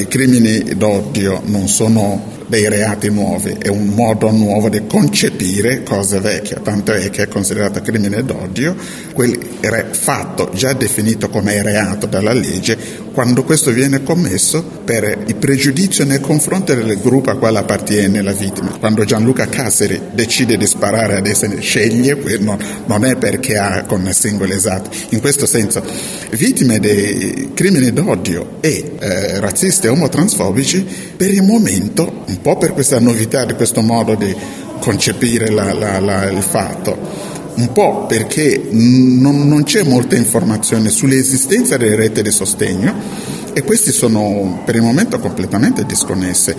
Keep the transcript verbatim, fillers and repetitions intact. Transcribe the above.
i crimini d'odio non sono dei reati nuovi, è un modo nuovo di concepire cose vecchie, tanto è che è considerato crimine d'odio quel fatto già definito come reato dalla legge quando questo viene commesso per il pregiudizio nei confronti del gruppo a quale appartiene la vittima. Quando Gianluca Casseri decide di sparare ad essere, sceglie, non è perché ha con singoli esatti. In questo senso, vittime dei crimini d'odio e eh, razzisti e omotransfobici, per il momento, un po' per questa novità di questo modo di concepire la, la, la, il fatto, un po' perché non, non c'è molta informazione sull'esistenza delle reti di sostegno e questi sono per il momento completamente disconnesse.